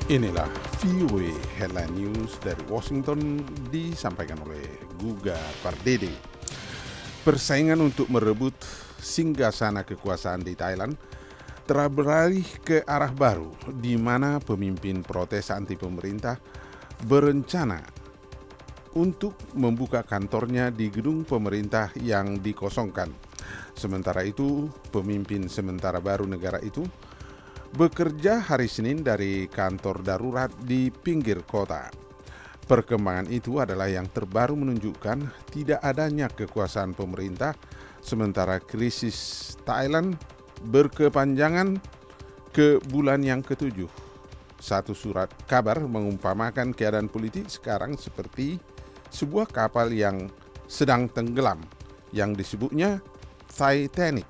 Inilah VOA Headline News dari Washington disampaikan oleh Guga Pardede. Persaingan untuk merebut singgasana kekuasaan di Thailand telah beralih ke arah baru di mana pemimpin protes anti pemerintah berencana untuk membuka kantornya di gedung pemerintah yang dikosongkan. Sementara itu, pemimpin sementara baru negara itu bekerja hari Senin dari kantor darurat di pinggir kota. Perkembangan itu adalah yang terbaru menunjukkan tidak adanya kekuasaan pemerintah sementara krisis Thailand berkepanjangan ke bulan yang ke-7. Satu surat kabar mengumpamakan keadaan politik sekarang seperti sebuah kapal yang sedang tenggelam yang disebutnya Titanic.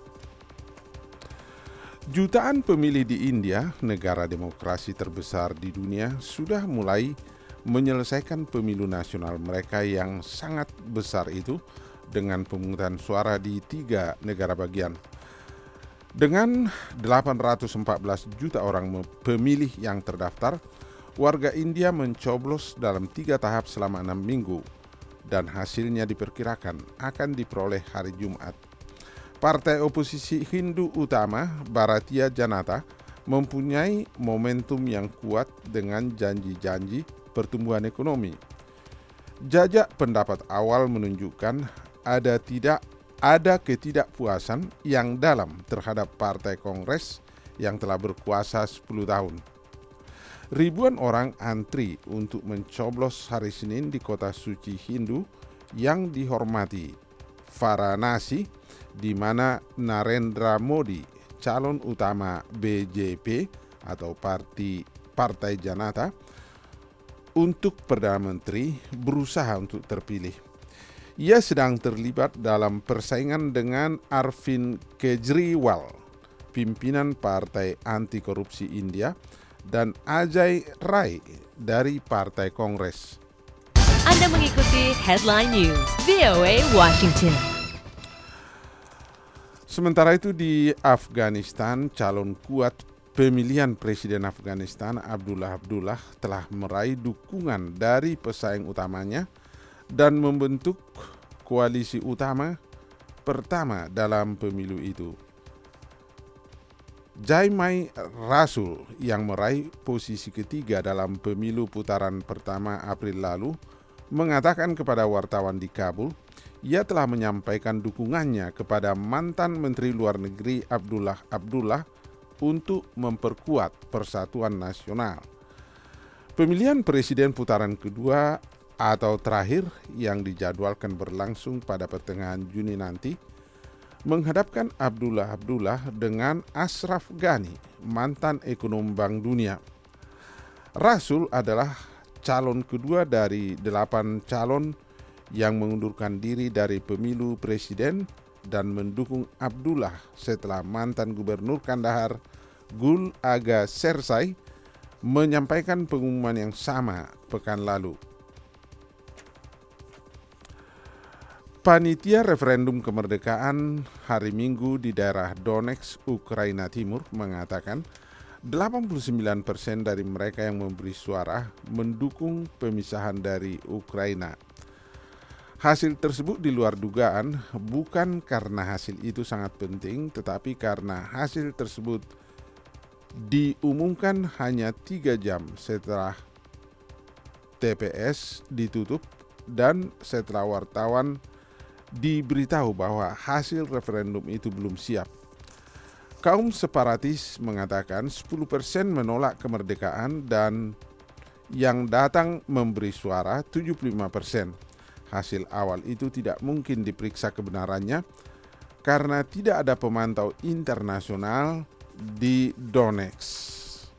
Jutaan pemilih di India, negara demokrasi terbesar di dunia, sudah mulai menyelesaikan pemilu nasional mereka yang sangat besar itu dengan pemungutan suara di 3 negara bagian. Dengan 814 juta orang pemilih yang terdaftar, warga India mencoblos dalam 3 tahap selama 6 minggu dan hasilnya diperkirakan akan diperoleh hari Jumat. Partai oposisi Hindu utama, Bharatiya Janata, mempunyai momentum yang kuat dengan janji-janji pertumbuhan ekonomi. Jajak pendapat awal menunjukkan ada ketidakpuasan yang dalam terhadap Partai Kongres yang telah berkuasa 10 tahun. Ribuan orang antri untuk mencoblos hari Senin di kota suci Hindu yang dihormati, Varanasi, di mana Narendra Modi, calon utama BJP atau Partai Janata, untuk Perdana Menteri berusaha untuk terpilih. Ia sedang terlibat dalam persaingan dengan Arvind Kejriwal, pimpinan Partai Anti Korupsi India, dan Ajay Rai dari Partai Kongres. Anda mengikuti Headline News VOA Washington. Sementara itu di Afghanistan, calon kuat pemilihan Presiden Afghanistan Abdullah telah meraih dukungan dari pesaing utamanya dan membentuk koalisi utama pertama dalam pemilu itu. Jaimai Rasul yang meraih posisi ketiga dalam pemilu putaran pertama April lalu mengatakan kepada wartawan di Kabul, ia telah menyampaikan dukungannya kepada mantan Menteri Luar Negeri Abdullah untuk memperkuat persatuan nasional. Pemilihan presiden putaran kedua atau terakhir yang dijadwalkan berlangsung pada pertengahan Juni nanti menghadapkan Abdullah dengan Ashraf Ghani, mantan ekonom Bank Dunia. Rasul adalah calon kedua dari 8 calon yang mengundurkan diri dari pemilu presiden dan mendukung Abdullah setelah mantan gubernur Kandahar Gul Aga Shersai menyampaikan pengumuman yang sama pekan lalu. Panitia referendum kemerdekaan hari Minggu di daerah Donetsk, Ukraina Timur mengatakan 89% dari mereka yang memberi suara mendukung pemisahan dari Ukraina. Hasil tersebut di luar dugaan, bukan karena hasil itu sangat penting, tetapi karena hasil tersebut diumumkan hanya 3 jam setelah TPS ditutup dan setelah wartawan diberitahu bahwa hasil referendum itu belum siap. Kaum separatis mengatakan 10% menolak kemerdekaan dan yang datang memberi suara 75%. Hasil awal itu tidak mungkin diperiksa kebenarannya karena tidak ada pemantau internasional di Donetsk.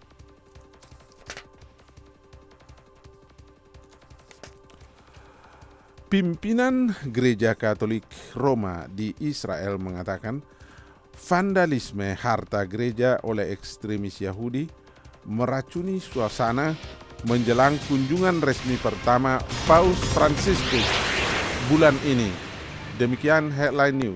Pimpinan Gereja Katolik Roma di Israel mengatakan vandalisme harta gereja oleh ekstremis Yahudi meracuni suasana menjelang kunjungan resmi pertama Paus Fransiskus bulan ini. Demikian Headline News.